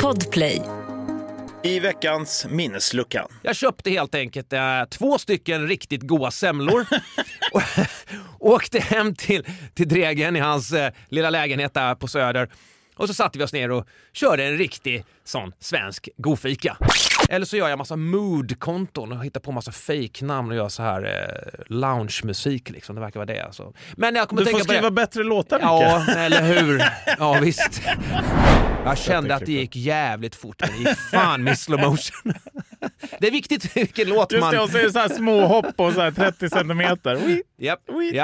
Podplay. I veckans minneslucka. Jag köpte helt enkelt 2 stycken riktigt goda semlor och åkte hem till Dregen i hans lilla lägenhet där på Söder. Och så satte vi oss ner och körde en riktig sån svensk godfika. Eller så gör jag massa mood-konton och hittar på massa fake-namn och gör så här lounge-musik liksom. Det verkar vara det alltså. Men jag kommer du får skriva bättre låtar, ja, Micke. Eller hur? Ja, visst. Jag kände att det gick jävligt fort. Men det gick fan med slow motion. Det är viktigt vilken låt man... Just det, och så är det så här små hopp på så här 30 centimeter. Japp.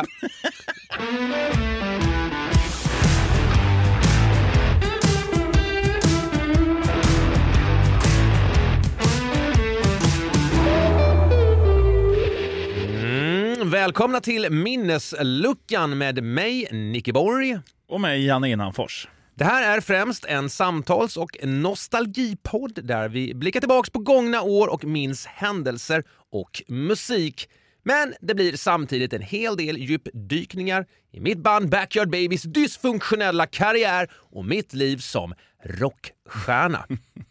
Välkomna till minnesluckan med mig, Nicky Borg. Och mig, Janne Innanfors. Det här är främst en samtals- och nostalgipodd där vi blickar tillbaka på gångna år och minns händelser och musik. Men det blir samtidigt en hel del djupdykningar i mitt band Backyard Babies dysfunktionella karriär och mitt liv som rockstjärna.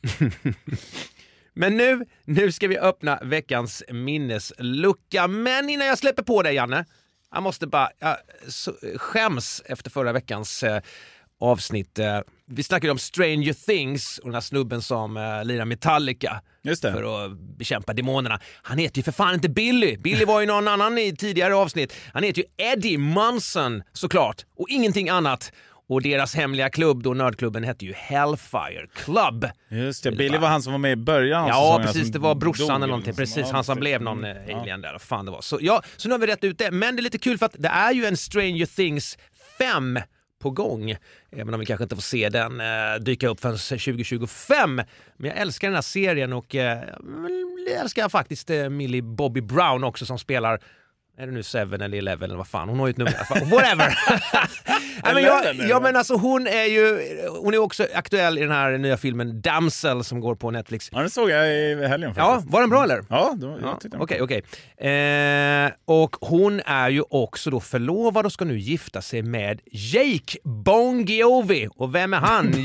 Men nu ska vi öppna veckans minneslucka. Men innan jag släpper på dig, Janne, jag måste bara skäms efter förra veckans avsnitt. Vi snackade om Stranger Things och den här snubben som lirar Metallica. Just det. För att bekämpa demonerna. Han heter ju för fan inte Billy. Billy var ju någon annan i tidigare avsnitt. Han heter ju Eddie Munson såklart. Och ingenting annat. Och deras hemliga klubb, då nördklubben, hette ju Hellfire Club. Just det, Billy var han som var med i början. Ja, precis, det var brorsan eller någonting. Precis, han som blev någon alien där. Fan det var. Så nu har vi rätt ut det. Men det är lite kul för att det är ju en Stranger Things 5 på gång. Även om vi kanske inte får se den dyka upp förrän 2025. Men jag älskar den här serien och jag älskar faktiskt Millie Bobby Brown också som spelar... Är det nu 7 eller 11 eller vad fan? Hon har ju ett nummer. Whatever. Men alltså hon är också aktuell i den här nya filmen Damsel som går på Netflix. Ja, den såg jag i helgen faktiskt. Ja, var den bra eller? Ja, jag tyckte den. Okej. Och hon är ju också då förlovad och ska nu gifta sig med Jake Bon Jovi. Och vem är han?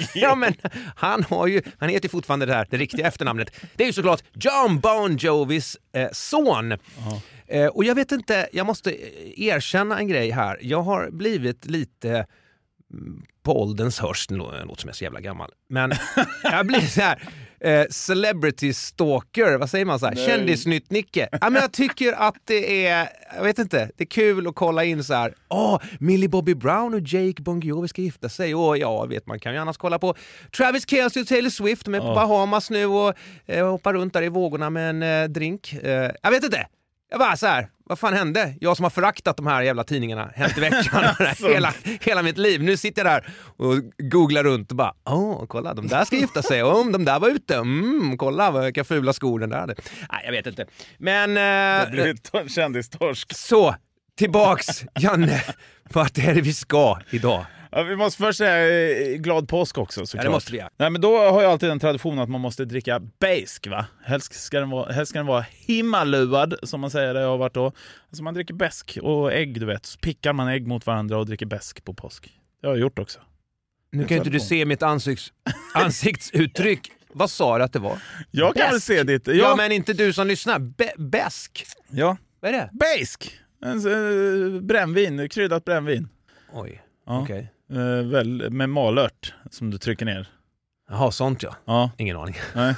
Han heter fortfarande det riktiga efternamnet. Det är ju såklart John Bon Jovis son. Och jag vet inte, jag måste erkänna en grej här. Jag har blivit lite på ålderns hörs, låter som jag är så jävla gammal. Men jag blir så här celebrity stalker, vad säger man så här? Kändisnytt-Nicke. Ja, men jag tycker att det är, jag vet inte, det är kul att kolla in så här. Millie Bobby Brown och Jake Bon Jovi ska gifta sig. Man kan ju annars kolla på Travis Kelce och Taylor Swift med på Bahamas nu och hoppa runt där i vågorna med en drink. Jag vet inte. Jag bara så här, vad fan hände? Jag som har föraktat de här jävla tidningarna Hänt i veckan hela mitt liv. Nu sitter jag där och googlar runt och bara, kolla, de där ska gifta sig. De där var ute. Kolla vilka fula skor den där hade. Nej, jag vet inte. Men... det blir en kändistorsk. Så, tillbaks, Janne. Vart är det vi ska idag? Ja, vi måste först säga glad påsk också, såklart. Ja, det måste vi göra. Nej, men då har jag alltid en tradition att man måste dricka bäsk, va? Helst ska den vara himmaluad, som man säger där jag har varit då. Alltså man dricker bäsk och ägg, du vet. Så pickar man ägg mot varandra och dricker bäsk på påsk. Det har jag gjort också. Nu kan inte du se mitt ansiktsuttryck. Vad sa du att det var? Jag kan väl se ditt. Ja, men inte du som lyssnar. Bäsk. Ja. Vad är det? Bäsk. Brännvin, kryddat brännvin. Oj, ja. Okej. Väl med malört som du trycker ner. Jaha, sånt ja. Ingen aning. Nej.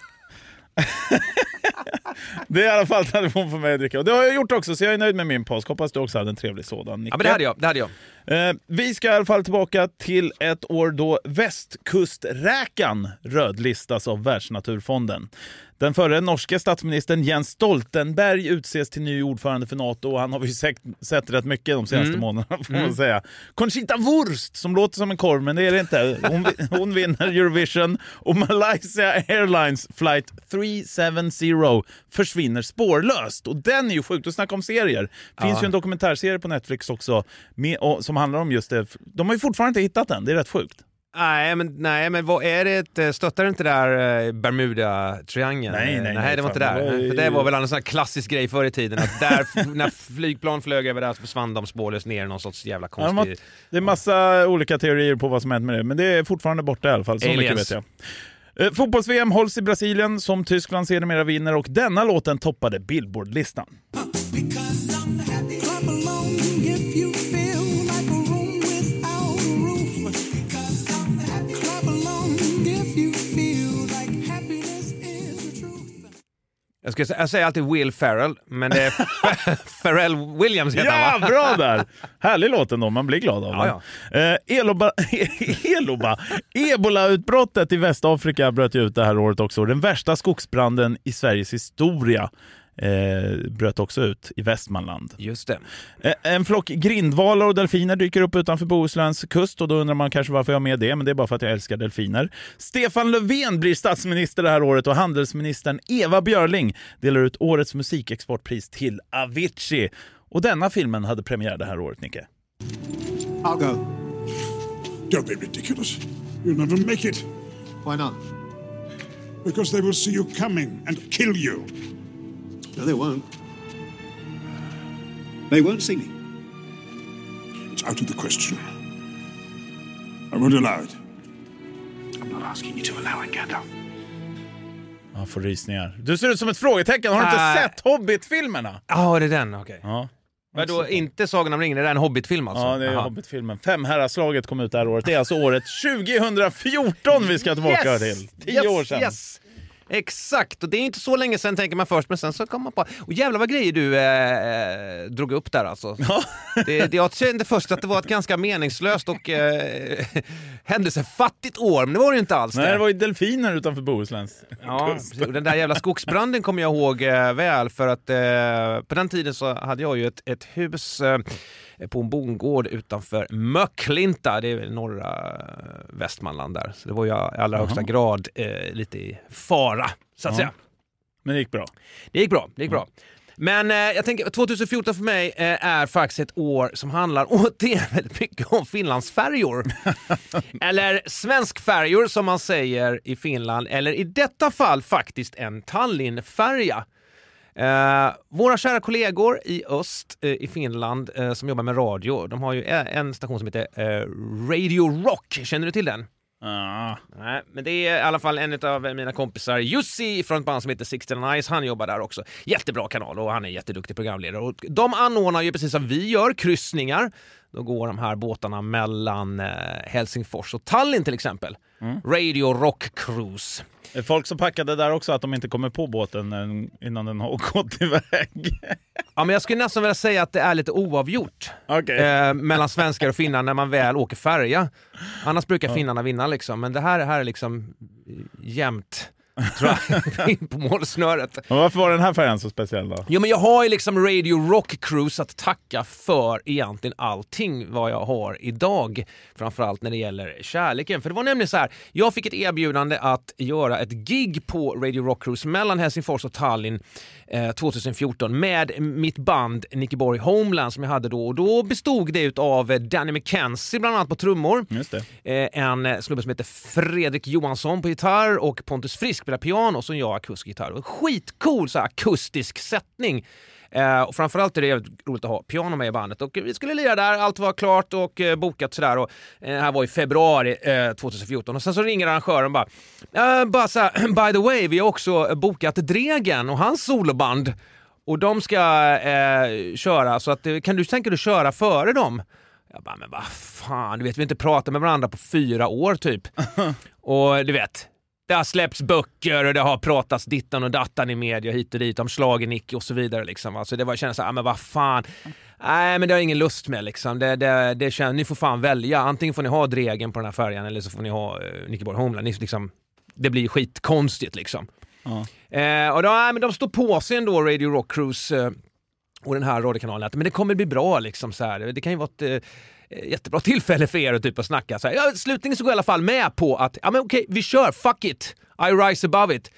Det är i alla fall tradition för mig att dricka. Och det har jag gjort också, så jag är nöjd med min påsk. Hoppas du också hade en trevlig sådan, Nicke. Ja, men det hade jag. Vi ska i alla fall tillbaka till ett år då västkusträkan rödlistas av Världsnaturfonden. Den förre norske statsministern Jens Stoltenberg utses till ny ordförande för NATO och han har vi sett rätt mycket de senaste månaderna, får man säga. Conchita Wurst, som låter som en korv, men det är det inte. Hon vinner Eurovision och Malaysia Airlines flight 370 försvinner spårlöst. Och den är ju sjukt att snacka om serier. Det finns ju en dokumentärserie på Netflix också som handlar om just det. De har ju fortfarande inte hittat den, det är rätt sjukt. Nej, men vad är det? Stöttar inte där Bermuda-triangeln? Nej, det var inte där. För det var väl en sån här klassisk grej förr i tiden. Att där, när flygplan flög över där så försvann de spårlöst ner i någon sorts jävla konstig... Det är massa olika teorier på vad som hänt med det. Men det är fortfarande borta i alla fall. Så mycket vet jag. Fotbolls-VM hålls i Brasilien som Tyskland sedermera vinner. Och denna låten toppade Billboard-listan. Jag säger alltid Will Ferrell, men det är Pharrell Williams heter han, va? Bra där! Härlig låten då, man blir glad av den. Ebola-utbrottet i Västafrika bröt ut det här året också. Den värsta skogsbranden i Sveriges historia bröt också ut i Västmanland. Just det. En flock grindvalar och delfiner dyker upp utanför Bohusläns kust och då undrar man kanske varför jag har med det, men det är bara för att jag älskar delfiner. Stefan Löfven blir statsminister det här året och handelsministern Eva Björling delar ut årets musikexportpris till Avicii. Och denna filmen hade premiär det här året, Nicke. I'll go. Don't be ridiculous. You'll never make it. Why not? Because they will see you coming and kill you. No, they won't. They won't see me. It's out of the question. I won't allow it. I'm not asking you to allow it, Gandalf. Ja, får rysningar. Du ser ut som ett frågetecken. Har du inte sett Hobbit-filmerna? Ja, det är den, okej. Ja. Men då inte Sagan om ringen, det är en Hobbit-film alltså? Ja, det är Hobbit-filmen. 5 herraslaget kom ut det här året. Det är alltså året 2014 vi ska tillbaka till. 10 år sedan. Yes. Exakt, och det är inte så länge sedan tänker man först, men sen så kommer man på, och jävlar vad grejer du drog upp där alltså. Ja. Jag kände först att det var ett ganska meningslöst och händelsefattigt år, men det var det ju inte alls. Nej, det var ju delfiner utanför Bohusläns. Ja, den där jävla skogsbranden kommer jag ihåg väl, för att på den tiden så hade jag ju ett hus på en bondgård utanför Möcklinta, det är väl norra Västmanland där. Så det var ju i allra högsta grad lite i fara, så att säga. Men det gick bra. Det gick bra. Men jag tänker 2014 för mig är faktiskt ett år som handlar väldigt mycket om Finlandsfärjor. Eller svenskfärjor som man säger i Finland. Eller i detta fall faktiskt en Tallinnfärja. Våra kära kollegor i öst i Finland som jobbar med radio, de har ju en station som heter Radio Rock. Känner du till den? Nej, men det är i alla fall en av mina kompisar, Jussi från ett band som heter Sixten and Ice. Han jobbar där också. Jättebra kanal och han är jätteduktig programledare. Och de anordnar ju precis som vi gör kryssningar. Då går de här båtarna mellan Helsingfors och Tallinn till exempel. Radio Rock Cruise. Är folk som packade där också att de inte kommer på båten innan den har gått iväg? Ja, men jag skulle nästan vilja säga att det är lite oavgjort mellan svenskar och finnar när man väl åker färja. Annars brukar finnarna vinna liksom, men det här är liksom jämnt, tror jag, in på målsnöret. Men varför var den här färjan så speciell då? Jo, men jag har ju liksom Radio Rock Cruise att tacka för egentligen allting vad jag har idag. Framförallt när det gäller kärleken. För det var nämligen så här, jag fick ett erbjudande att göra ett gig på Radio Rock Cruise mellan Helsingfors och Tallinn 2014 med mitt band Nickeborg Homeland som jag hade då. Och då bestod det av Danny McKenzie bland annat på trummor. Just det. En snubbe som heter Fredrik Johansson på gitarr och Pontus Frisk på piano och så jag akustisk gitarr. Skitcool så här akustisk sättning. Och framförallt är det jävligt roligt att ha piano med i bandet. Och vi skulle lira där, allt var klart och bokat sådär. Och här var i februari 2014. Och sen så ringer arrangören bara så här, by the way, vi har också bokat Dregen och hans soloband. Och de ska köra, så att tänker du köra före dem? Jag bara, men vad fan, du vet, vi inte pratat med varandra på 4 år typ. Och du vet, det har släppts böcker och det har pratats dittan och dattan i media hit och dit om Schlager-Nick och så vidare liksom. Alltså det var känns så här, men vad fan. Nej, men det har ingen lust med liksom. Det känns, ni får fan välja. Antingen får ni ha Dregen på den här färjan eller så får ni ha Nickeborg Homeland. Liksom, det blir skitkonstigt liksom. Och då, men de står på sig ändå, Radio Rock Cruise och den här radiokanalen. Men det kommer bli bra liksom så här. Det kan ju vara ett jättebra tillfälle för er att typ att snacka så här. Slutligen så går jag i alla fall med på att men okej, vi kör, fuck it, I rise above it.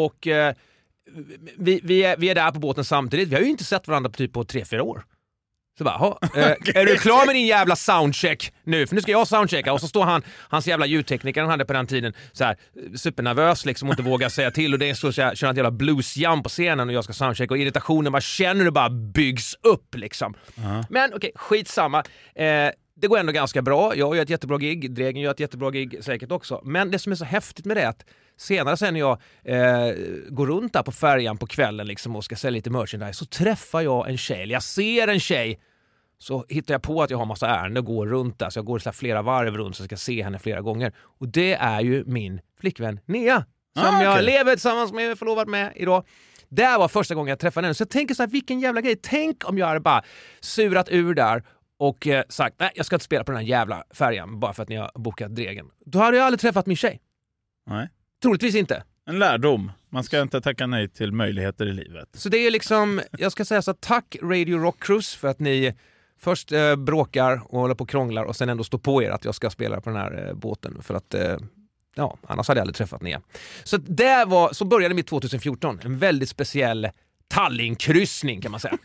Vi är där på båten samtidigt. Vi har ju inte sett varandra på typ på 3-4 år. Så bara, är du klar med din jävla soundcheck nu? För nu ska jag soundchecka. Och så står hans jävla ljudtekniker han hade på den tiden så här supernervös liksom och inte vågar säga till. Och det är så jag kör ett jävla bluesjam på scenen och jag ska soundchecka. Och irritationen man känner det bara byggs upp liksom. Men okej, skitsamma. Det går ändå ganska bra. Jag gör ett jättebra gig. Dregen gör ett jättebra gig säkert också. Men det som är så häftigt med det är att senare sen när jag går runt där på färjan på kvällen liksom och ska sälja lite merchandise så träffar jag en tjej. Jag ser en tjej så hittar jag på att jag har massa ärenden och går runt där. Så jag går så flera varv runt så jag ska se henne flera gånger. Och det är ju min flickvän Nea som jag lever tillsammans med, förlovat med idag. Det var första gången jag träffade henne. Så jag tänker så här, vilken jävla grej. Tänk om jag hade bara surat ur där och sagt, nej jag ska inte spela på den här jävla färjan bara för att ni har bokat Dregen. Då hade jag aldrig träffat min tjej. Nej. Troligtvis inte. En lärdom. Man ska inte tacka nej till möjligheter i livet. Så det är liksom, jag ska säga så tack Radio Rock Cruise för att ni först bråkar och håller på och krånglar och sen ändå står på er att jag ska spela på den här båten för att annars hade jag aldrig träffat Nea. Så så började mitt 2014. En väldigt speciell Tallinn-kryssning kan man säga.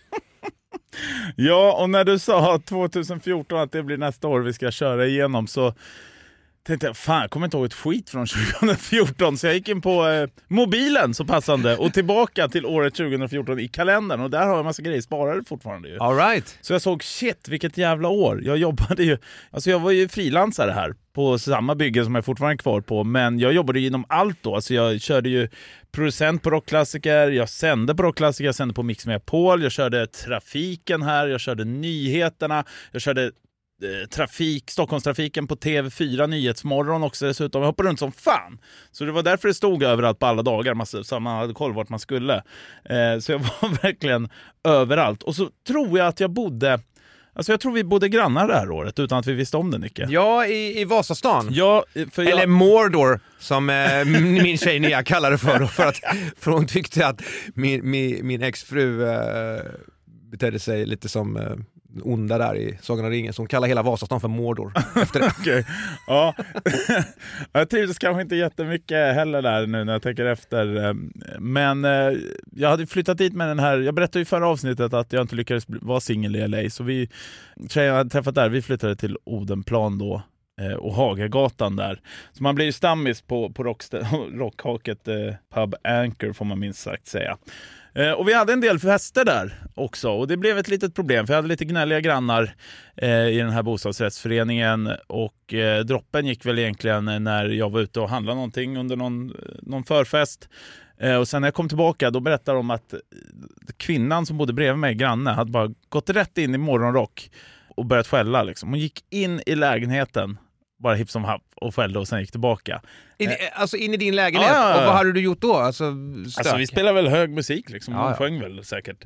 Ja, och när du sa 2014 att det blir nästa år vi ska köra igenom så tänkte jag, fan jag kommer inte ihåg ett skit från 2014 så jag gick in på mobilen så passande och tillbaka till året 2014 i kalendern och där har jag en massa grejer sparade fortfarande ju. All right. Så jag såg, shit vilket jävla år. Jag jobbade ju, alltså jag var ju frilansare här på samma bygge som jag fortfarande är kvar på, men jag jobbade ju inom allt då. Alltså jag körde ju producent på rockklassiker, jag sände på rockklassiker, jag sände på Mix Megapol, jag körde trafiken här, jag körde nyheterna, jag körde Stockholmstrafiken på TV4 Nyhetsmorgon också dessutom. Jag hoppade runt som fan. Så det var därför det stod överallt på alla dagar så man hade koll vart man skulle. Så jag var verkligen överallt. Och så tror jag att jag tror vi bodde grannar det här året utan att vi visste om det, Nicke. Ja, i Vasastan. Ja, eller Mordor som min tjej Nea kallade för hon tyckte att min exfru betedde sig lite som onda där i Sagan om ringen, så hon kallar hela Vasastan för Mordor efter det. Okej. Ja. Jag trivdes kanske inte jättemycket heller där nu när jag tänker efter. Men jag hade flyttat dit med den här, jag berättade i förra avsnittet att jag inte lyckades vara singel i LA, så tjejerna hade träffat där, vi flyttade till Odenplan då och Hagagatan där. Så man blir ju stammis på rockhaket Pub Anchor får man minst sagt säga. Och vi hade en del fester där också och det blev ett litet problem för jag hade lite gnälliga grannar i den här bostadsrättsföreningen och droppen gick väl egentligen när jag var ute och handlade någonting under någon förfest. Och sen när jag kom tillbaka då berättade de att kvinnan som bodde bredvid mig, granne, hade bara gått rätt in i morgonrock och börjat skälla liksom. Hon gick in i lägenheten bara hipp som happ och skällde och sen gick tillbaka. Alltså in i din lägenhet? Ja. Och vad hade du gjort då? Alltså vi spelade väl hög musik liksom. Hon sjöng väl säkert.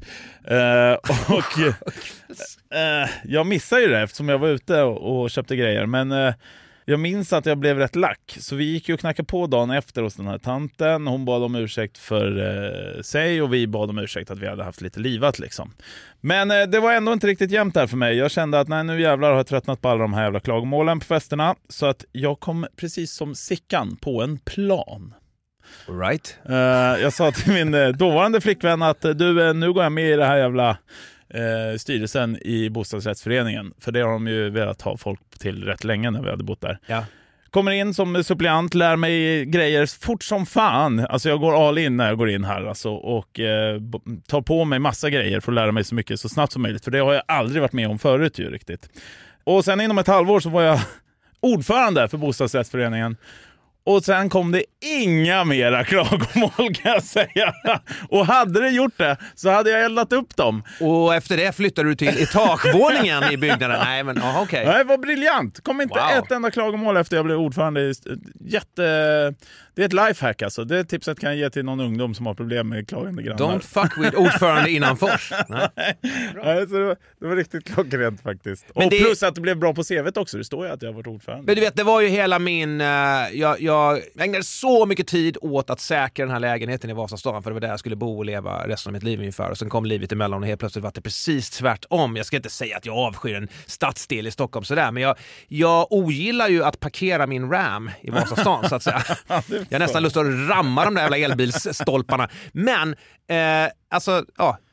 Jag missade ju det eftersom jag var ute och köpte grejer. Men jag minns att jag blev rätt lack. Så vi gick ju och knackade på dagen efter hos den här tanten. Hon bad om ursäkt för sig och vi bad om ursäkt att vi hade haft lite livat liksom. Men det var ändå inte riktigt jämnt där för mig. Jag kände att nu jävlar har jag tröttnat på alla de här jävla klagomålen på festerna. Så att jag kom precis som Sickan på en plan. Right. Jag sa till min dåvarande flickvän att nu går jag med i det här jävla styrelsen i bostadsrättsföreningen. För det har de ju velat ha folk till rätt länge när vi hade bott där. Ja. Kommer in som suppleant, lär mig grejer fort som fan. Alltså jag går all in när jag går in här alltså, och tar på mig massa grejer för att lära mig så mycket så snabbt som möjligt. För det har jag aldrig varit med om förut ju riktigt. Och sen inom ett halvår så var jag ordförande för bostadsrättsföreningen. Och sen kom det inga mera klagomål kan jag säga. Och hade det gjort det så hade jag eldat upp dem. Och efter det flyttade du till etagevåningen i byggnaden. Nej, men okej. Det var briljant. Kom inte ett enda klagomål efter jag blev ordförande. Det är ett lifehack alltså. Det tipset kan jag ge till någon ungdom som har problem med klagande grannar. Don't fuck with ordförande innanfors. Nej, så det var riktigt klockrent faktiskt. Men och plus att det blev bra på CV:t också. Det står ju att jag har varit ordförande. Men du vet, det var ju hela min... Jag ägnade så mycket tid åt att säkra den här lägenheten i Vasastan, för det var där jag skulle bo och leva resten av mitt liv ungefär. Och sen kom livet emellan och helt plötsligt var det precis tvärtom. Jag ska inte säga att jag avskyr en stadsdel i Stockholm sådär, men jag ogillar ju att parkera min Ram i Vasastan så att säga. Jag har nästan lust att ramma de där jävla elbilsstolparna. Men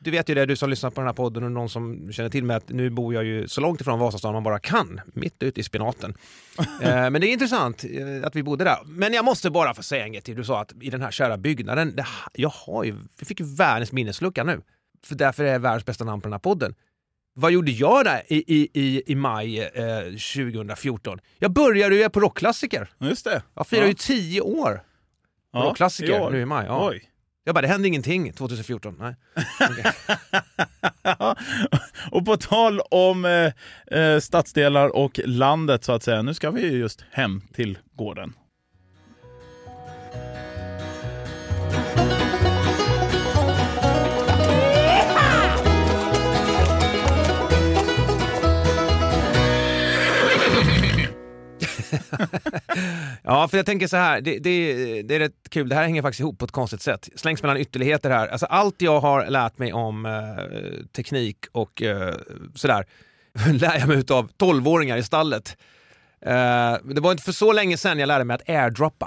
du vet ju det, du som lyssnar på den här podden och någon som känner till mig, att nu bor jag ju så långt ifrån Vasastan man bara kan, mitt ute i spenaten. Men det är intressant att vi bodde där. Men jag måste bara få säga en grej till. Du sa att i den här kära byggnaden, jag fick ju världens minneslucka nu. För därför är det världens bästa namn på den här podden. Vad gjorde jag där i maj 2014? Jag började ju på rockklassiker. Just det. Jag firar ju 10 år. Rockklassiker nu i maj. Ja. Oj. Jag bara, det hände ingenting 2014. Nej. Okay. Och på tal om stadsdelar och landet så att säga, nu ska vi just hem till gården. Ja, för jag tänker så här, det är rätt kul. Det här hänger faktiskt ihop på ett konstigt sätt. Slängs mellan ytterligheter här. Alltså allt jag har lärt mig om teknik och sådär lär jag mig utav 12-åringar i stallet. Det var inte för så länge sedan jag lärde mig att airdroppa.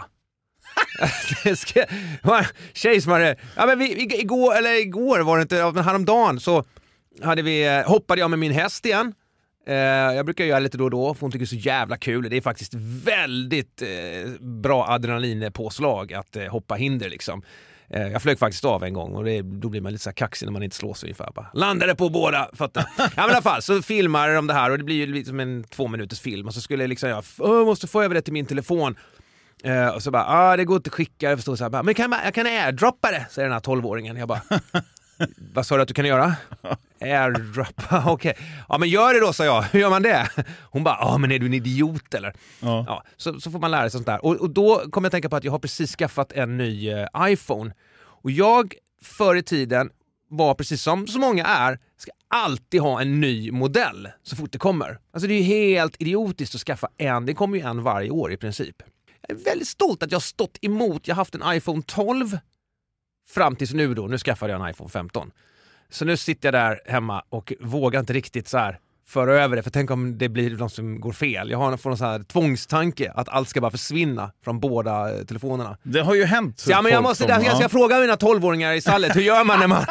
Tjej som hade, ja men igår var det inte, men häromdagen så hoppade jag med min häst igen. Jag brukar göra lite då och då, för hon tycker det är så jävla kul. Det är faktiskt väldigt bra adrenalinpåslag att hoppa hinder liksom. Jag flög faktiskt av en gång och då blir man lite så här kaxig när man inte slår sig ungefär. Bara landade på båda fötterna. Ja, men i alla fall så filmar de det här och det blir ju liksom en 2 minuters film. Och så skulle jag liksom, jag måste få över det till min telefon. Och så bara, det går inte att skicka. Jag förstår så här, bara, men jag kan airdroppa det, säger den här 12-åringen. Jag bara, vad sa du att du kan göra? Airdroppa, okej. Ja, men gör det då, sa jag. Hur gör man det? Hon bara, men är du en idiot eller? Ja, så får man lära sig sånt där. Och då kommer jag tänka på att jag har precis skaffat en ny iPhone. Och jag förr i tiden var precis som så många ska alltid ha en ny modell så fort det kommer. Alltså det är ju helt idiotiskt att skaffa en. Det kommer ju en varje år i princip. Jag är väldigt stolt att jag har stått emot. Jag har haft en iPhone 12 fram tills nu då. Nu skaffade jag en iPhone 15. Så nu sitter jag där hemma och vågar inte riktigt så här föra över det. För tänk om det blir något som går fel. Jag har någon sån här tvångstanke att allt ska bara försvinna från båda telefonerna. Det har ju hänt. Ja, men jag ska fråga mina 12-åringar i stallet. Hur gör man när man...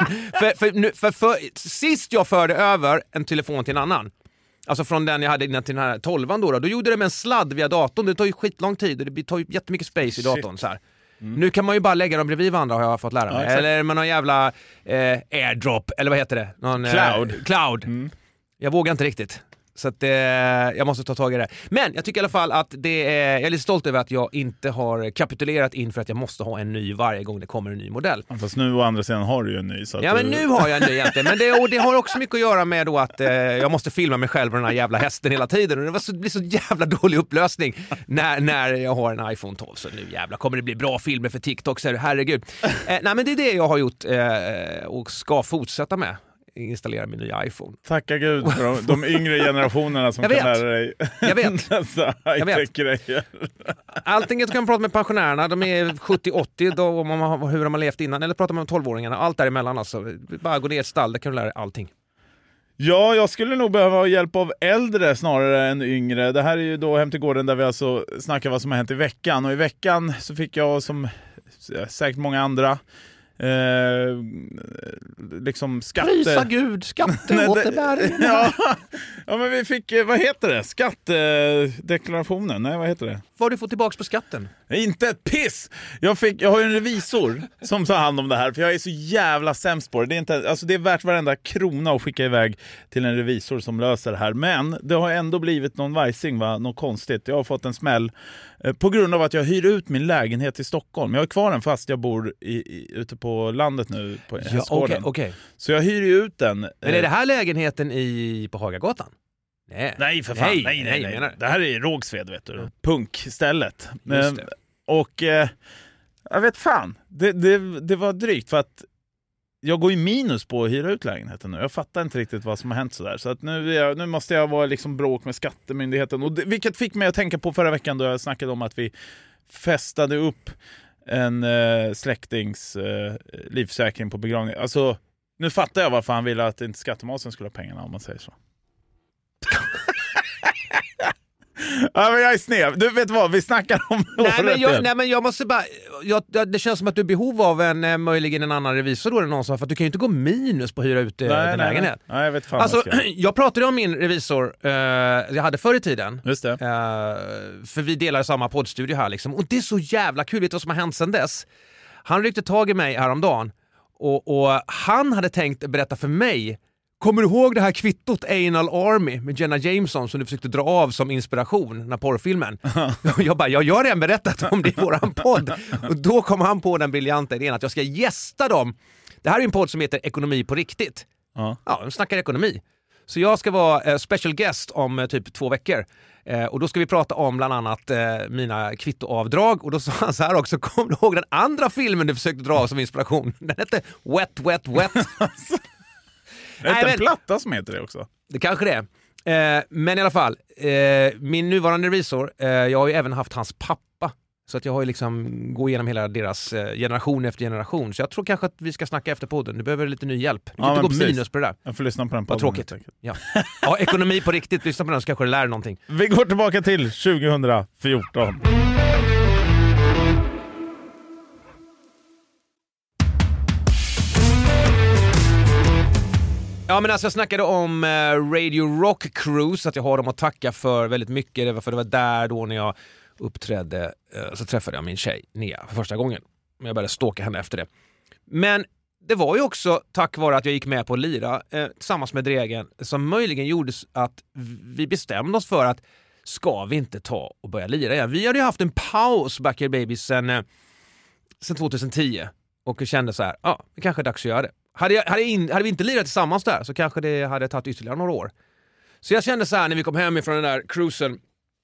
för sist jag förde över en telefon till en annan. Alltså från den jag hade innan till den här 12an då gjorde det med en sladd via datorn. Det tar ju skitlång tid och det tar ju jättemycket space i datorn så här. Nu kan man ju bara lägga dem bredvid varandra, har jag fått lära mig. Ja, eller med någon jävla airdrop, eller vad heter det? Någon, cloud. Jag vågar inte riktigt. Så att jag måste ta tag i det. Men jag tycker i alla fall att jag är lite stolt över att jag inte har kapitulerat in för att jag måste ha en ny varje gång det kommer en ny modell. Fast nu å andra sidan har du ju en ny. Så att men nu har jag en ny egentligen. Men det har också mycket att göra med då att jag måste filma mig själv och den här jävla hästen hela tiden. Och det blir så jävla dålig upplösning när jag har en iPhone 12. Så nu jävla kommer det bli bra filmer för TikTok, så herregud. Nej, men det är det jag har gjort och ska fortsätta med. Installera min nya iPhone. Tacka Gud för de yngre generationerna som kan lära dig dessa high-tech-grejer. Allting kan prata med pensionärerna. De är 70-80 hur de har levt innan. Eller prata med 12-åringarna. Allt däremellan. Alltså. Bara gå ner i ett stall, där kan du lära dig allting. Ja, jag skulle nog behöva ha hjälp av äldre snarare än yngre. Det här är ju då Hem till gården där vi alltså snackar vad som har hänt i veckan. Och i veckan så fick jag, som säkert många andra, liksom Prisa Gud, skatteåterbäring. Ja, men vi fick, vad heter det? Skattedeklarationen. Nej, vad heter det? Vad har du fått tillbaka på skatten? Inte ett piss! Jag har ju en revisor som tar hand om det här, för jag är så jävla sämst på det. Det är värt varenda krona att skicka iväg till en revisor som löser det här. Men det har ändå blivit någon vajsing, något konstigt. Jag har fått en smäll på grund av att jag hyr ut min lägenhet i Stockholm. Jag har kvar den fast jag bor ute på landet nu på Hästgården. Okay. Så jag hyr ju ut den. Men är det här lägenheten på Hagagatan? Nej, för fan. Nej. Det här är Rågsved, vet du. Punkstället. Och jag vet fan. Det var drygt för att jag går i minus på att hyra ut lägenheten nu. Jag fattar inte riktigt vad som har hänt sådär. Så att nu måste jag vara liksom bråk med skattemyndigheten. Och vilket fick mig att tänka på förra veckan då jag snackade om att vi festade upp en släktings livssäkring på begravning. Alltså, nu fattar jag varför han ville att inte skattemasen skulle ha pengarna, om man säger så. Ja, men jag är snäv. Du vet vad, vi snackar om nej, men jag måste bara... det känns som att du är behov av möjligen en annan revisor då, eller någon som, för att du kan ju inte gå minus på att hyra ut din lägenhet. Nej, jag vet fan. Alltså, jag pratade om min revisor jag hade förr i tiden. Just det. För vi delar samma poddstudio här liksom. Och det är så jävla kul, vet du vad som har hänt sedan dess? Han ryckte tag i mig häromdagen och han hade tänkt berätta för mig. Kommer du ihåg det här kvittot Anal Army med Jenna Jameson som du försökte dra av som inspiration, den här porrfilmen? Jag har redan berättat om det i våran podd. Och då kom han på den briljanta idén att jag ska gästa dem. Det här är en podd som heter Ekonomi på riktigt. Ja, de snackar ekonomi. Så jag ska vara special guest om typ 2 veckor. Och då ska vi prata om bland annat mina kvittoavdrag. Och då sa han så här också, kommer du ihåg den andra filmen du försökte dra av som inspiration? Den hette Wet, Wet, Wet. Det är en platta som heter det också. Det kanske det är. Men i alla fall, min nuvarande revisor, jag har ju även haft hans pappa. Så att jag har ju liksom gå igenom hela deras generation efter generation. Så jag tror kanske att vi ska snacka efter podden. Du behöver lite ny hjälp. Du kan inte gå minus på det där. Jag får lyssna på den podden. Vad tråkigt. Ja, ekonomi på riktigt. Lyssna på den så kanske du lär någonting. Vi går tillbaka till 2014. Ja, men alltså jag snackade om Radio Rock Cruise, att jag har dem att tacka för väldigt mycket. För det var där då när jag uppträdde så träffade jag min tjej Nea för första gången. Men jag började stalka henne efter det. Men det var ju också tack vare att jag gick med på att lira tillsammans med Dregen som möjligen gjorde att vi bestämde oss för att ska vi inte ta och börja lira igen. Vi hade ju haft en paus Backyard Babies sen 2010 och kände så här, det kanske är dags att göra det. Hade vi inte lirat tillsammans där så kanske det hade tagit ytterligare några år. Så jag kände så här när vi kom hem ifrån den där cruisen,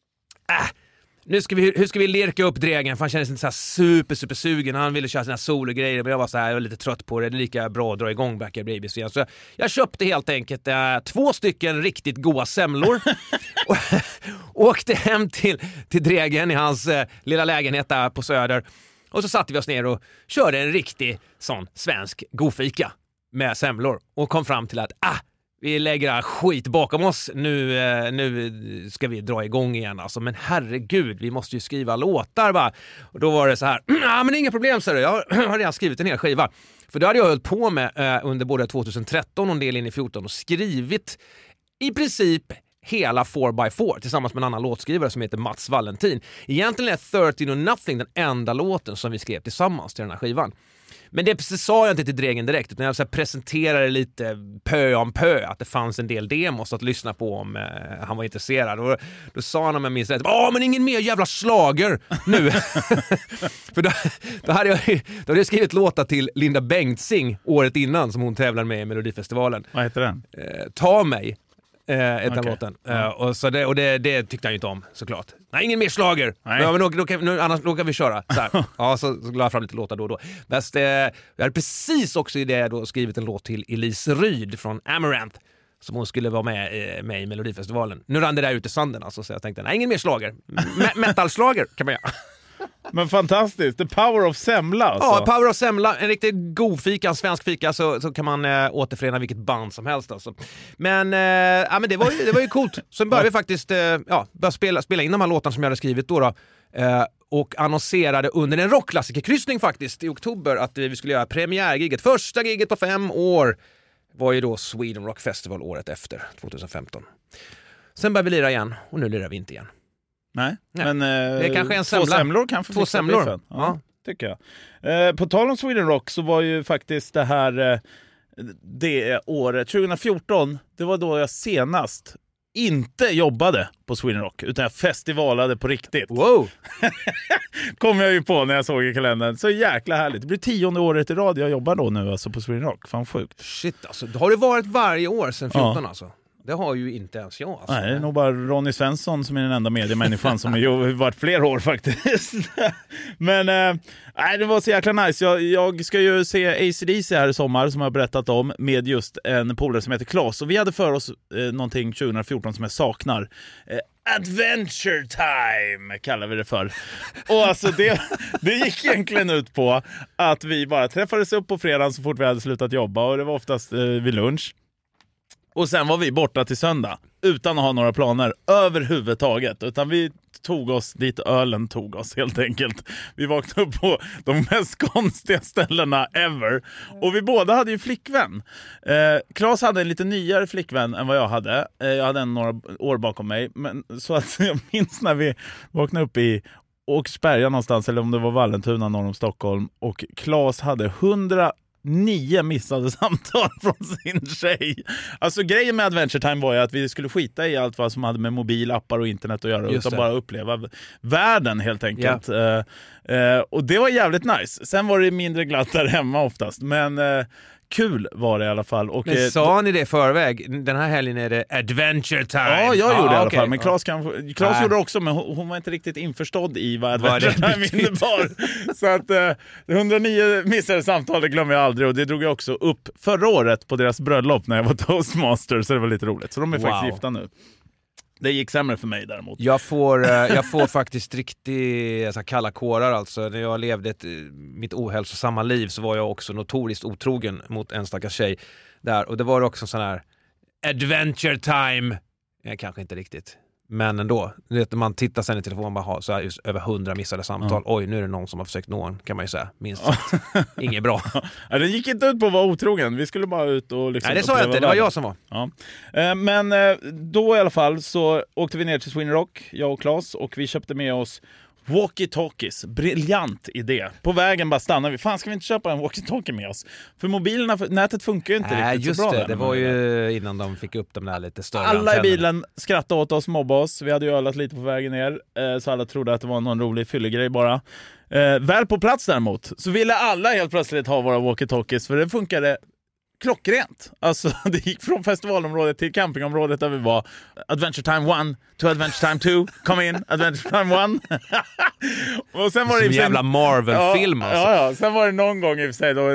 hur ska vi lirka upp Dregen? För han kändes inte så här super sugen. Han ville köra sina sologrejer, men jag var så här, jag var lite trött på det. Det är lika bra att dra igång Backyard Babies igen. Så jag köpte helt enkelt 2 stycken riktigt goda semlor och åkte hem till Dregen i hans lilla lägenhet där på Söder. Och så satte vi oss ner och körde en riktig sån svensk godfika med semlor och kom fram till att vi lägger all skit bakom oss. Nu ska vi dra igång igen. Alltså. Men herregud, vi måste ju skriva låtar bara. Och då var det så här, men inga problem, så jag har redan skrivit en hel skiva. För det hade jag hållit på med under både 2013 och en del in i 2014 och skrivit i princip hela 4x4 tillsammans med en annan låtskrivare som heter Mats Valentin. Egentligen är 13 och Nothing den enda låten som vi skrev tillsammans till den här skivan. Men det sa jag inte till Dregen direkt, utan jag så här presenterade lite pö om pö att det fanns en del demos att lyssna på om han var intresserad. Och då sa han, om jag minns rätt, men ingen mer jävla slager nu. För då hade jag skrivit låtar till Linda Bengtzing året innan som hon tävlade med i Melodifestivalen. Vad heter den? Ta mig. Den låten. Och det tyckte han ju inte om, såklart. Nej, ingen mer slager. Ja, men annars kan vi köra. Så här. Ja, så la jag fram lite låtar då och då. Bäst, jag hade precis också i det då skrivit en låt till Elise Ryd från Amaranth som hon skulle vara med i Melodifestivalen. Nu rann det där ut i sanden alltså, så jag tänkte, nej, ingen mer slager. Metalslager kan man göra. Men fantastiskt, the power of semla alltså. Ja, power of semla, en riktigt god fika, en svensk fika, så kan man återförena vilket band som helst alltså. Men det var ju coolt. Sen började vi faktiskt börja spela in de här låtarna som jag hade skrivit då. Och annonserade under en rockklassikerkryssning faktiskt i oktober att vi skulle göra premiärgiget. Första giget på 5 år var ju då Sweden Rock Festival året efter, 2015. Sen började vi lira igen och nu lirar vi inte igen. Nej. Men det är kanske en 2 semlor kan få 2 semlor. Ja, tycker jag. På tal om Sweden Rock så var ju faktiskt det här det året 2014, det var då jag senast inte jobbade på Sweden Rock utan jag festivalade på riktigt. Wow. Kom jag ju på när jag såg i kalendern. Så jäkla härligt. Det blir 10:e året i rad jag jobbar då nu alltså på Sweden Rock. Fan sjukt. Shit alltså, har det varit varje år sedan 14 alltså? Det har ju inte ens jag. Alltså. Nej, det är nog bara Ronny Svensson som är den enda mediemänniskan som har varit fler år faktiskt. Men det var så jäkla nice. Jag ska ju se AC/DC här i sommar som jag har berättat om med just en polare som heter Claes. Och vi hade för oss någonting 2014 som jag saknar. Adventure time kallar vi det för. Och alltså det gick egentligen ut på att vi bara träffades upp på fredagen så fort vi hade slutat jobba. Och det var oftast vid lunch. Och sen var vi borta till söndag. utan att ha några planer överhuvudtaget, utan vi tog oss dit ölen tog oss helt enkelt. Vi vaknade upp på de mest konstiga ställena ever. Och vi båda hade ju flickvän. Claes hade en lite nyare flickvän än vad jag hade. Jag hade några år bakom mig. Men, så att jag minns när vi vaknade upp i Åkersberga någonstans, eller om det var Vallentuna norr om Stockholm. Och Claes hade 109 missade samtal från sin tjej. Alltså grejen med Adventure Time var ju att vi skulle skita i allt vad som hade med mobilappar och internet att göra, utan bara uppleva världen helt enkelt. Och det var jävligt nice. Sen var det mindre glatt där hemma oftast, men kul var det i alla fall. Och, men sa ni det i förväg? Den här helgen är det Adventure Time. Ja, jag gjorde det i alla fall. Men Claes gjorde det också, men hon var inte riktigt införstådd i vad Adventure Time innebar. Så att 109 missade samtal, det glömmer jag aldrig. Och det drog jag också upp förra året på deras bröllop när jag var toastmaster, så det var lite roligt. Så de är faktiskt gifta nu. Det gick sämre för mig däremot. Jag får faktiskt riktigt kalla kårar alltså. När jag levde mitt ohälsosamma liv så var jag också notoriskt otrogen mot en stackars tjej där. Och det var också sån här Adventure Time. Kanske inte riktigt. Men ändå. Man tittar sen i telefonen och bara har så här just över 100 missade samtal. Oj, nu är det någon som har försökt nå en, kan man ju säga. Minst sagt. Inget bra. Ja, det gick inte ut på att vara otrogen. Vi skulle bara ut och liksom... Nej, det sa jag inte. Det var jag som var. Ja. Men då i alla fall så åkte vi ner till Sweden Rock, jag och Claes. Och vi köpte med oss walkie-talkies. Briljant idé. På vägen bara stannar vi. Fan, ska vi inte köpa en walkie-talkie med oss? För mobilerna, nätet funkar ju inte riktigt just så bra. Det var ju innan de fick upp de där lite större alla antennerna. I bilen skrattade åt oss, mobbade oss. Vi hade ju ölat lite på vägen ner. Så alla trodde att det var någon rolig fyllegrej bara. Väl på plats däremot så ville alla helt plötsligt ha våra walkie-talkies. För det funkade klockrent. Alltså det gick från festivalområdet till campingområdet där vi var. Adventure Time 1 to Adventure Time 2. Come in, Adventure Time 1. Och sen var det som jävla Marvel-film alltså. Ja. Sen var det någon gång i och för sig då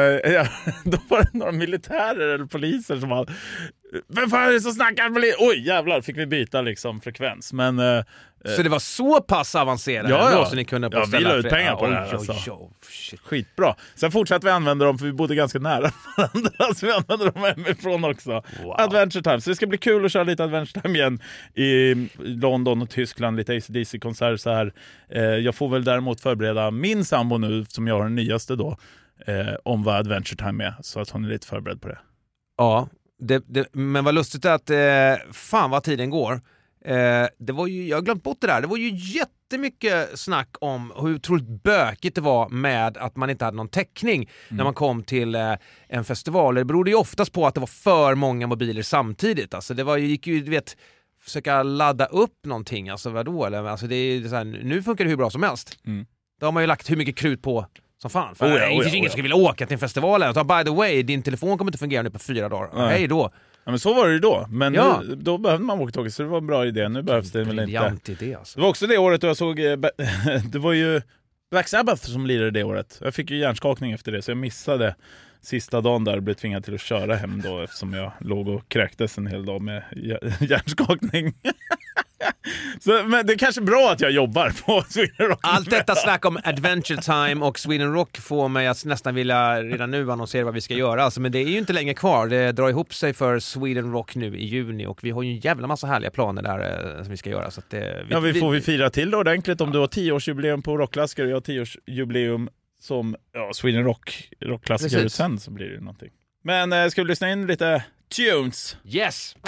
var det några militärer eller poliser som var... Vem fan är det som snackar? Oj jävlar, fick vi byta liksom frekvens. Men så det var så pass avancerat ja. Så ni kunde vi la ut pengar på det här alltså. Skitbra. Sen fortsatte vi använda dem för vi bodde ganska nära varandra, så vi använde dem hemifrån också. Wow. Adventure Time. Så det ska bli kul att köra lite Adventure Time igen i London och Tyskland, lite AC/DC-konsert så här. Jag får väl däremot förbereda min sambo nu, som jag har den nyaste då, om vad Adventure Time är, så att hon är lite förberedd på det. Ja, men vad lustigt att fan vad tiden går. Det var ju, jag har glömt bort det där. Det var ju jättemycket snack om hur otroligt bökigt det var med att man inte hade någon täckning när man kom till en festival. Det berodde ju oftast på att det var för många mobiler samtidigt. Alltså det var, gick ju, du vet, försöka ladda upp någonting. Alltså vadå? Alltså det är så här, nu funkar det hur bra som helst. Då har man ju lagt hur mycket krut på som fan. För det finns ingen som skulle vilja åka till en festival. By the way, din telefon kommer inte fungera nu på 4 dagar. Hej då. Ja, men så var det ju då. Men nu, då behövde man walkie-talkie, så det var en bra idé. Nu behövs det väl inte. Idé, alltså. Det var också det året då jag såg... det var ju Black Sabbath som lirade det året. Jag fick ju hjärnskakning efter det, så jag missade sista dagen där och blev tvingad till att köra hem då, eftersom jag låg och kräktes en hel dag med hjärnskakning. Så, men det är kanske bra att jag jobbar på Sweden Rock. Allt detta snack om Adventure Time och Sweden Rock får mig att nästan vilja redan nu annonsera vad vi ska göra. Alltså, men det är ju inte länge kvar. Det drar ihop sig för Sweden Rock nu i juni och vi har ju en jävla massa härliga planer där som vi ska göra. Så att vi får fira till då ordentligt. Om du har 10-årsjubileum på Rockklassiker och jag har 10-årsjubileum som Sweden Rockklassiker sen, så blir det någonting. Men ska vi lyssna in lite tunes? Yes!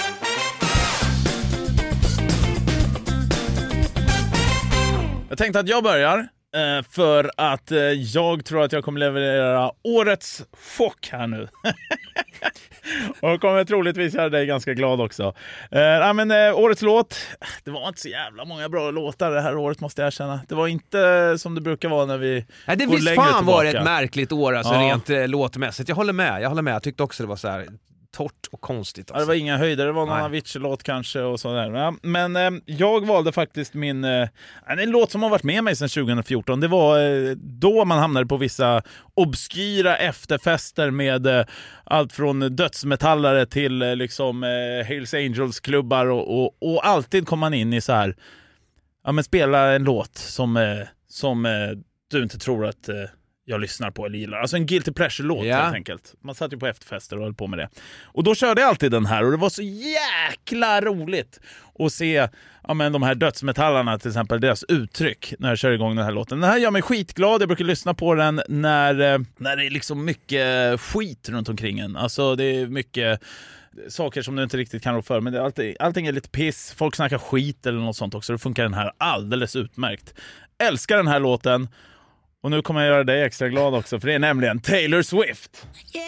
Jag tänkte att jag börjar för att jag tror att jag kommer leverera årets chock här nu. Och kommer troligtvis göra dig ganska glad också. Årets låt, det var inte så jävla många bra låtar det här året, måste jag erkänna. Det var inte som det brukar vara när vi går längre tillbaka. Det visst fan var ett märkligt år alltså, rent låtmässigt. Jag håller med. Jag tyckte också det var så här torrt och konstigt. Alltså. Ja, det var inga höjder, det var någon Avicii-låt kanske och sådär. Ja, men jag valde faktiskt en låt som har varit med mig sedan 2014. Det var då man hamnade på vissa obskyra efterfester med allt från dödsmetallare till liksom Hells Angels-klubbar och alltid kom man in i så här, ja men spela en låt som du inte tror att jag lyssnar på eller gillar. Alltså en guilty pleasure-låt helt enkelt. Man satt ju på efterfester och höll på med det. Och då körde jag alltid den här och det var så jäkla roligt att se de här dödsmetallarna till exempel, deras uttryck när jag kör igång den här låten. Den här gör mig skitglad, jag brukar lyssna på den när det är liksom mycket skit runt omkring en. Alltså det är mycket saker som du inte riktigt kan rå för, men allting är lite piss, folk snackar skit eller något sånt också, då funkar den här alldeles utmärkt. Älskar den här låten. Och nu kommer jag göra dig extra glad också, för det är nämligen Taylor Swift.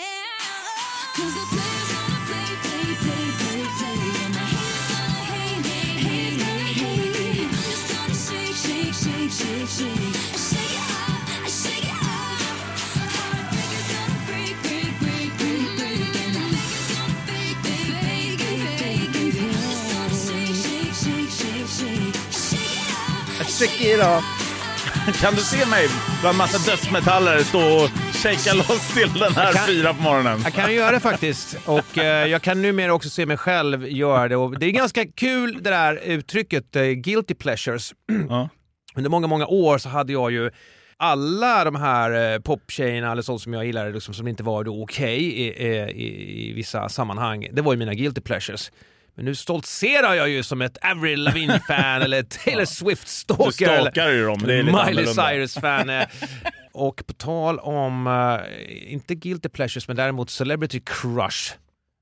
Kan du se mig bland massa dödsmetaller stå och shaka loss till den här 4 på morgonen? Jag kan göra det faktiskt. Och jag kan numera också se mig själv göra det. Och det är ganska kul det där uttrycket guilty pleasures. Under många, många år så hade jag ju alla de här poptjejerna eller sånt som jag gillade liksom, som inte var okej i vissa sammanhang. Det var ju mina guilty pleasures. Men nu stoltserar jag ju som ett Avril Lavigne-fan eller Taylor Swift-stalker. Du stalkar ju dem, det är lite Miley Cyrus-fan. Och på tal om, inte guilty pleasures, men däremot celebrity crush.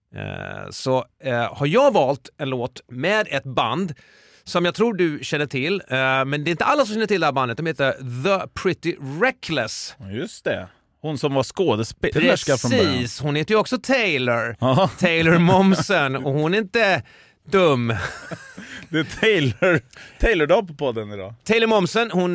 Så har jag valt en låt med ett band som jag tror du känner till. Men det är inte alla som känner till det här bandet. De heter The Pretty Reckless. Just det. Hon som var skådespelerska från början. Precis, hon heter ju också Taylor. Aha. Taylor Momsen. Och hon är inte dum. Det är Taylor-dag på podden idag. Taylor Momsen, hon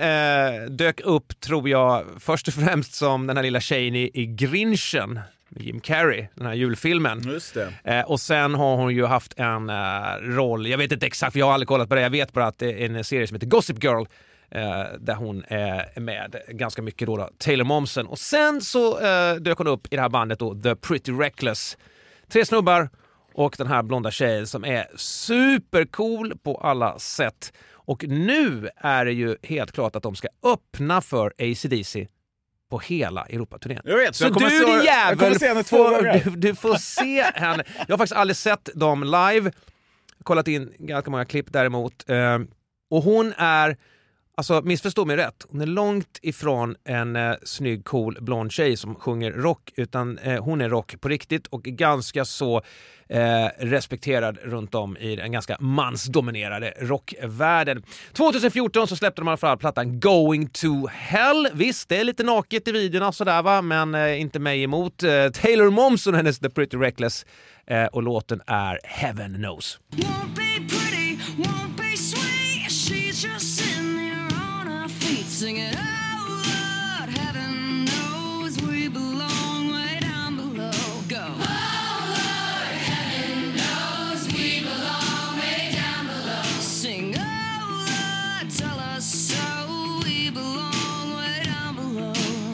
dök upp, tror jag, först och främst som den här lilla tjejen i Grinchen. Jim Carrey, den här julfilmen. Just det. Och sen har hon ju haft en roll, jag vet inte exakt, för jag har aldrig kollat på det. Jag vet bara att det är en serie som heter Gossip Girl. Där hon är med ganska mycket då, Taylor Momsen. Och sen så dök hon upp i det här bandet då, The Pretty Reckless. 3 snubbar och den här blonda tjejen som är supercool på alla sätt. Och nu är det ju helt klart att de ska öppna för AC/DC på hela Europaturnén. Jag vet, så du din jävel du får se henne. Jag har faktiskt aldrig sett dem live. Kollat in ganska många klipp däremot. Och hon är, alltså missförstå mig rätt, hon är långt ifrån en snygg, cool, blond tjej som sjunger rock, utan hon är rock på riktigt och ganska så respekterad runt om i den ganska mansdominerade rockvärlden. 2014 så släppte de i alla fall plattan Going to Hell. Visst, det är lite naket i videorna sådär va, men inte mig emot. Taylor Momsen och hennes The Pretty Reckless och låten är Heaven Knows. Won't be pretty, won't be sweet, she's just sitting there on her feet singing oh Lord, heaven knows we belong way down below. Go. Oh Lord, heaven knows we belong way down below. Sing oh Lord, tell us so, we belong way down below.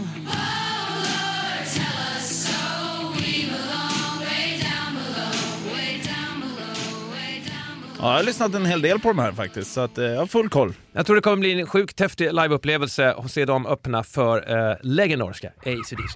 Oh Lord, tell us so, we belong way down below, way down below, way down below. Ja, jag har lyssnat en hel del på de här faktiskt, så att jag har full koll. Jag tror det kommer bli en sjukt häftig liveupplevelse och se dem öppna för legendariska AC/DC.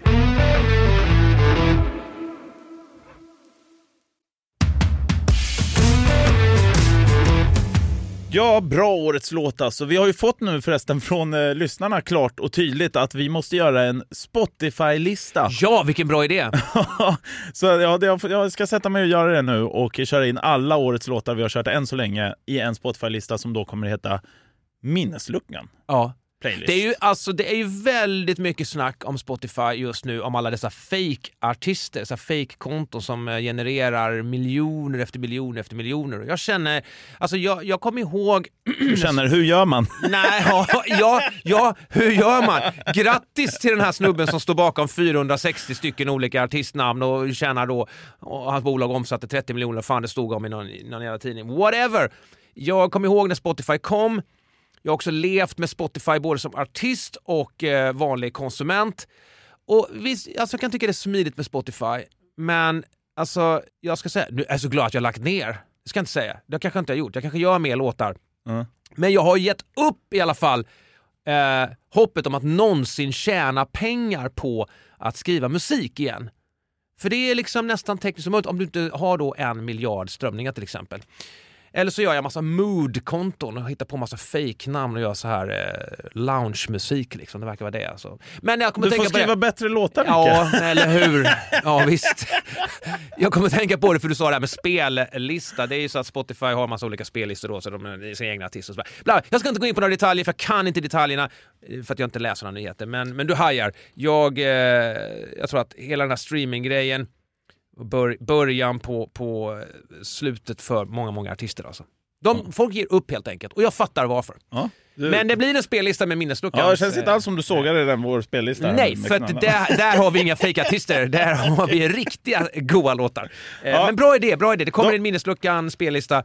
Ja, bra årets låt alltså. Vi har ju fått nu förresten från lyssnarna klart och tydligt att vi måste göra en Spotify-lista. Ja, vilken bra idé! Så ja, jag ska sätta mig och göra det nu och köra in alla årets låtar vi har kört än så länge i en Spotify-lista som då kommer att heta Minnesluckan. Ja. Playlist. Det är ju väldigt mycket snack om Spotify just nu, om alla dessa fake-artister, dessa fake-konton som genererar miljoner efter miljoner efter miljoner. Och jag känner, alltså jag kommer ihåg... Du känner, hur gör man? Nej, ja, hur gör man? Grattis till den här snubben som står bakom 460 stycken olika artistnamn och tjänar då, och hans bolag omsatte 30 miljoner, fan det stod om i någon jävla tidning. Whatever! Jag kommer ihåg när Spotify kom. Jag har också levt med Spotify både som artist och vanlig konsument. Och visst, alltså jag kan tycka det är smidigt med Spotify. Men alltså, jag ska säga, nu är jag så glad att jag har lagt ner. Det ska jag inte säga. Det kanske inte jag har gjort. Jag kanske gör mer låtar. Men jag har gett upp i alla fall hoppet om att någonsin tjäna pengar på att skriva musik igen. För det är liksom nästan tekniskt möjligt om du inte har då 1 miljard strömningar till exempel. Eller så gör jag massa mood-konton och hittar på massa fake-namn och gör så här lounge-musik liksom. Det verkar vara det alltså. Men jag kommer du får tänka skriva på det. bättre låtar, Micke. Ja, eller hur? Ja, visst. Jag kommer tänka på det för du sa det här med spellista. Det är ju så att Spotify har massa olika spellistor då, så de är sina egna artister och så bla. Jag ska inte gå in på några detaljer för jag kan inte detaljerna för att jag inte läser några nyheter. Men du hajar. Jag tror att hela den här streaminggrejen början på slutet för många artister alltså. Folk ger upp helt enkelt och jag fattar varför. Ja, men det blir en spellista med minnesluckan. Ja, det känns inte alls som du sågade den vår spellista. Nej, för att där har vi inga fake-artister. Där har vi riktiga goa låtar. Men bra idé. Det kommer en minnesluckan spellista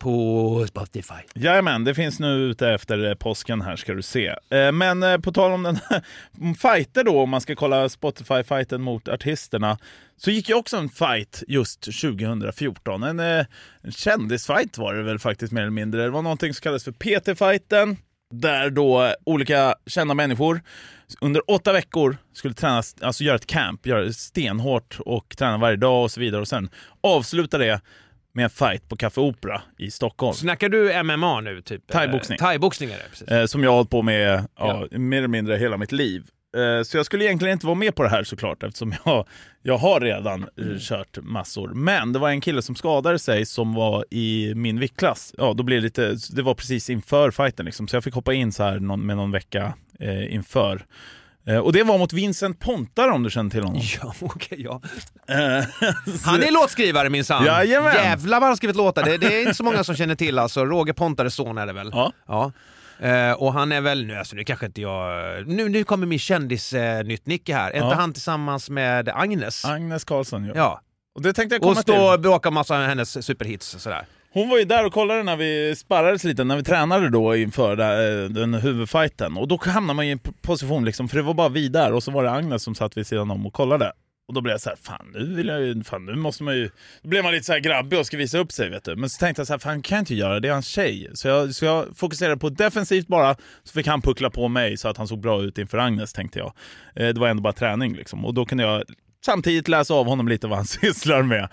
på Spotify. Jajamän, det finns nu ute efter påsken här ska du se. Men på tal om den här fighter då, om man ska kolla Spotify-fighten mot artisterna, så gick ju också en fight just 2014. En kändisfight var det väl faktiskt mer eller mindre. Det var någonting som kallades för PT-fighten, där då olika kända människor under 8 veckor skulle träna, alltså göra ett camp, göra det stenhårt och träna varje dag och så vidare. Och sen avsluta det med en fight på Café Opera i Stockholm. Snackar du MMA nu? Typ? Thai-boxning. Thai-boxning är det, precis. Som jag har hållit på med mer eller mindre hela mitt liv. Så jag skulle egentligen inte vara med på det här såklart, eftersom jag har redan kört massor. Men det var en kille som skadade sig som var i min viktklass. Ja, då blev det var precis inför fighten liksom, så jag fick hoppa in så här med någon vecka inför. Och det var mot Vincent Pontar, om du känner till honom. Ja, okej, ja. Han är låtskrivare minsann. Jävlar vad han skrivit låtar. Det är inte så många som känner till alltså. Roger Pontares son är det väl? Ja. Och han är väl nu kanske inte jag. Nu kommer min kändis nytt Nicke här. Är inte han tillsammans med Agnes Karlsson? Ja. Och det tänkte jag komma och stå och bråka massa av hennes superhits och sådär. Hon var ju där och kollade när vi sparrades lite, när vi tränade då inför den huvudfighten. Och då hamnade man i en position liksom, för det var bara vi där och så var det Agnes som satt vid sidan om och kollade. Och då blev jag så här, nu måste man ju... Då blev man lite så här grabbig och ska visa upp sig, vet du. Men så tänkte jag så här, fan kan jag inte göra det, är hans tjej. Så jag fokuserade på defensivt bara, så fick han puckla på mig så att han såg bra ut inför Agnes, tänkte jag. Det var ändå bara träning liksom. Och då kunde jag samtidigt läsa av honom lite vad han sysslar med.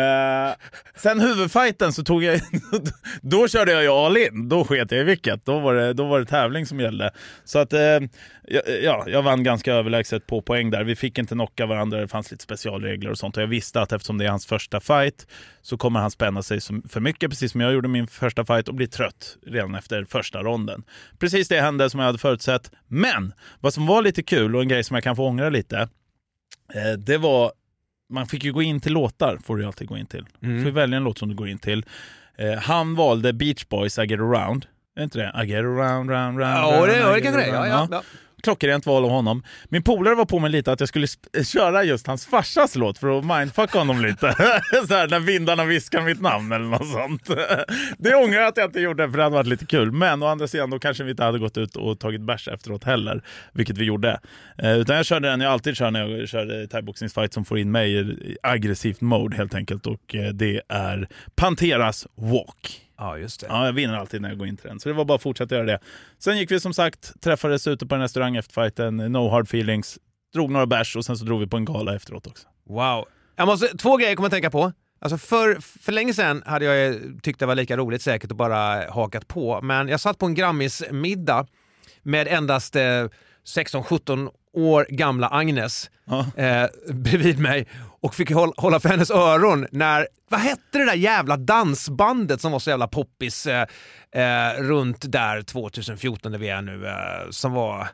Sen huvudfighten så tog jag... då körde jag ju all in. Då sket jag i vilket. Då var det tävling som gällde. Så att jag vann ganska överlägset på poäng där. Vi fick inte knocka varandra. Det fanns lite specialregler och sånt. Och jag visste att eftersom det är hans första fight så kommer han spänna sig för mycket, precis som jag gjorde min första fight, och bli trött redan efter första ronden. Precis det hände som jag hade förutsett. Men vad som var lite kul och en grej som jag kan få ångra lite, det var, man fick ju gå in till låtar, får du alltid gå in till. Du får välja en låt som du går in till. Han valde Beach Boys, I Get Around. Är inte det? I Get Around, round. Ja, det kan det. Ja. Klockrent val av honom. Min polare var på mig lite att jag skulle köra just hans farsas låt för att mindfucka honom lite. Så här, när vindarna viskar mitt namn eller något sånt. Det ångrar jag att jag inte gjorde, för det hade varit lite kul. Men å andra sidan då kanske vi inte hade gått ut och tagit bärs efteråt heller, vilket vi gjorde. Utan jag körde den jag alltid kör när jag kör thai-boxningsfight som får in mig i aggressivt mode helt enkelt. Och det är Panteras Walk. Ja, just det. Ja, jag vinner alltid när jag går in till den. Så det var bara att fortsätta göra det. Sen gick vi som sagt, träffades ute på en restaurang efter fighten, no hard feelings, drog några bärs och sen så drog vi på en gala efteråt också. Wow. Två grejer kommer jag tänka på. Alltså för länge sedan hade jag tyckt det var lika roligt säkert att bara hakat på. Men jag satt på en Grammis-middag med endast 16-17 år gamla Agnes bredvid mig och fick hålla för hennes öron när, vad hette det där jävla dansbandet som var så jävla poppis runt där 2014 där vi är nu, som var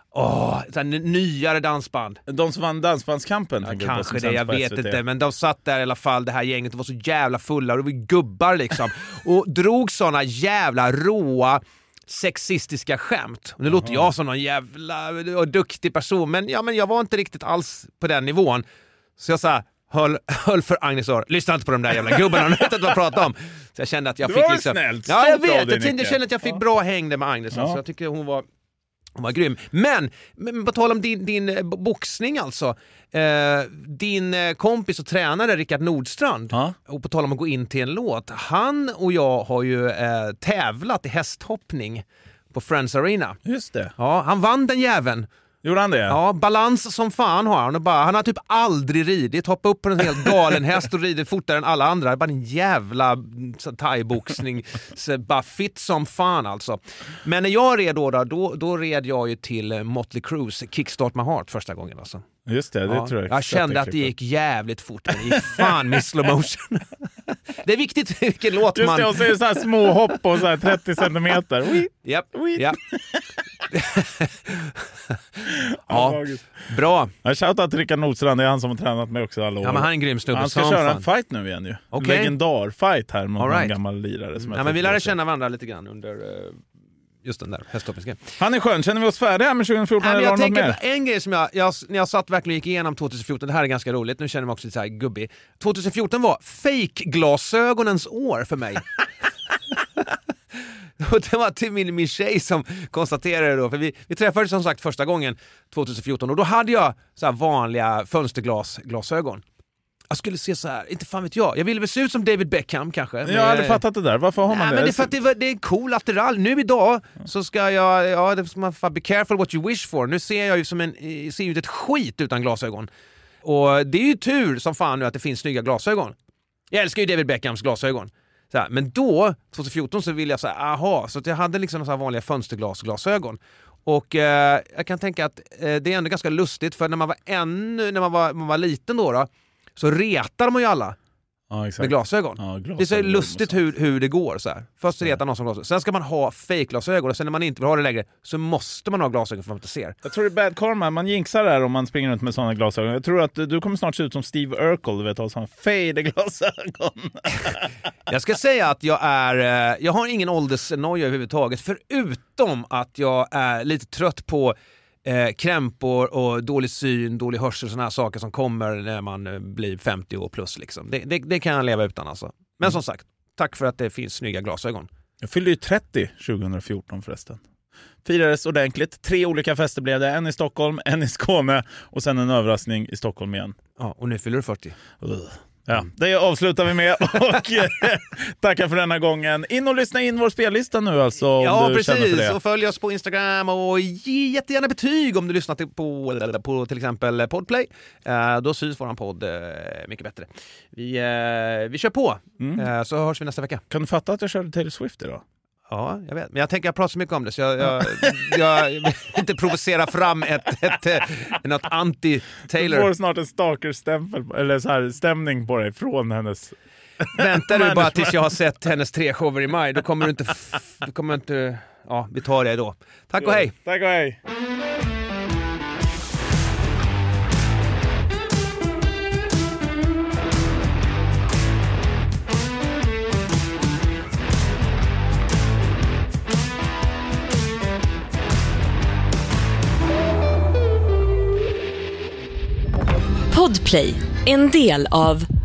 nyare dansband. De som vann Dansbandskampen? Ja, kanske det, jag vet inte. Men de satt där i alla fall, det här gänget, var så jävla fulla och det var gubbar liksom. Och drog såna jävla råa sexistiska skämt. Och nu låter jag som någon jävla duktig person, men jag var inte riktigt alls på den nivån. Så jag sa, höll för Agnes år. Lyssna inte på de där jävla gubbarna, jag vet inte vad jag pratar om. Så jag kände att jag fick liksom... Snällt. Ja, jag vet. Jag kände att jag fick bra hängde med Agnes. Så jag tycker hon var grym. Men på tal om din boxning alltså. Din kompis och tränare Rickard Nordstrand, och på tal om att gå in till en låt, han och jag har ju tävlat i hästhoppning på Friends Arena. Just det. Ja, han vann den jäveln. Gjorde han det? Ja, balans som fan har han. Han har typ aldrig ridit, hoppat upp på en helt galen häst och ridit fortare än alla andra. Bara en jävla thai-boxning. Bara fit som fan alltså. Men när jag red då red jag ju till Motley Crues Kickstart My Heart första gången alltså. Just det, det tror jag. Jag kände att det gick jävligt fort, men det gick fan med slow motion. Det är viktigt vilken låt Just man... det, och så är det så här små hopp på så här 30 centimeter. Japp. Ja, bra. Jag shoutar till Rickard Nordstrand, det är han som har tränat mig också alla år. Ja, men han är en grym snubbe. Han ska köra en fight nu igen ju. Okay. Legendar-fight här mot en gammal lirare. Som men vi lärde känna varandra lite grann under... just den där hästhoppningen. Han är skön. Känner vi oss färdiga med 2014? Nej, eller jag något mer? En grej som när jag satt verkligen gick igenom 2014, det här är ganska roligt, nu känner jag mig också lite så här gubbig. 2014 var fake-glasögonens år för mig. Och det var till min tjej som konstaterade då, för vi träffades som sagt första gången 2014 och då hade jag så här vanliga fönsterglasögon. Jag skulle se så här, inte fan vet jag ville väl se ut som David Beckham kanske. Jag hade fattat det där, varför har man det? Men det är för att det är en cool lateral. Nu idag så ska jag, det ska man fan be careful what you wish for. Nu ser jag ju ser ut ett skit utan glasögon. Och det är ju tur som fan nu att det finns snygga glasögon. Jag älskar ju David Beckhams glasögon. Så här, men då, 2014, så ville jag säga, så att jag hade liksom så här vanliga fönsterglasögon. Och jag kan tänka att det är ändå ganska lustigt, för när man var liten då så retar man ju alla med glasögon. Ja, det är så lustigt hur det går så här. Först retar någon som glasögon. Sen ska man ha fake-glasögon och sen när man inte vill ha det längre så måste man ha glasögon för att man inte ser. Jag tror det är bad karma. Man jinxar där om man springer runt med sådana glasögon. Jag tror att du kommer snart se ut som Steve Urkel, du vet, ha sådana fade-glasögon. Jag ska säga att jag har ingen åldersnoja överhuvudtaget, förutom att jag är lite trött på krämpor och dålig syn, dålig hörsel, sådana här saker som kommer när man blir 50 år plus liksom. Det kan jag leva utan alltså. Men som sagt, tack för att det finns snygga glasögon. Jag fyllde ju 30 2014 förresten. Firades ordentligt. 3 olika fester blev det. En i Stockholm, en i Skåne och sen en överraskning i Stockholm igen. Ja, och nu fyller du 40. Ja, det avslutar vi med och tackar för denna gången. In och lyssna in vår spellista nu alltså. Ja, precis. Och följ oss på Instagram och ge jättegärna betyg om du lyssnar på till exempel Podplay. Då syns våran podd mycket bättre. Vi kör på, så hörs vi nästa vecka. Kan du fatta att jag körde Taylor Swift idag? Ja, jag vet. Men jag tänker jag pratar så mycket om det så jag vill inte provocera fram något anti-Taylor. Du får snart en stalker-stämpel eller så här stämning på dig från hennes. Väntar du bara tills jag har sett hennes 3 shower i maj, då kommer du inte ja, vi tar det då. Tack och hej. Tack och hej. Podplay, en del av